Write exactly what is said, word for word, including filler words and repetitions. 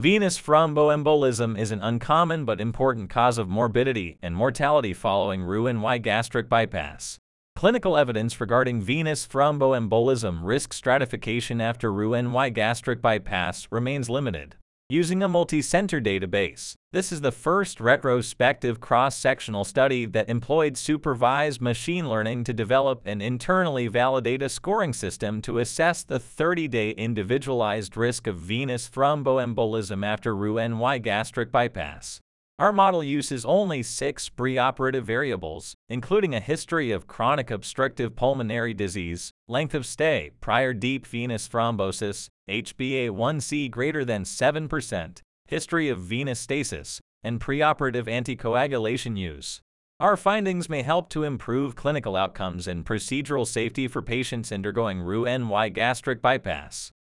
Venous thromboembolism is an uncommon but important cause of morbidity and mortality following Roux-en-Y gastric bypass. Clinical evidence regarding venous thromboembolism risk stratification after Roux-en-Y gastric bypass remains limited. Using a multi-center database, this is the first retrospective cross-sectional study that employed supervised machine learning to develop and internally validate a scoring system to assess the thirty-day individualized risk of venous thromboembolism after Roux-en-Y gastric bypass. Our model uses only six preoperative variables, including a history of chronic obstructive pulmonary disease, length of stay, prior deep venous thrombosis, H b A one C greater than seven percent, history of venous stasis, and preoperative anticoagulation use. Our findings may help to improve clinical outcomes and procedural safety for patients undergoing Roux-en-Y gastric bypass.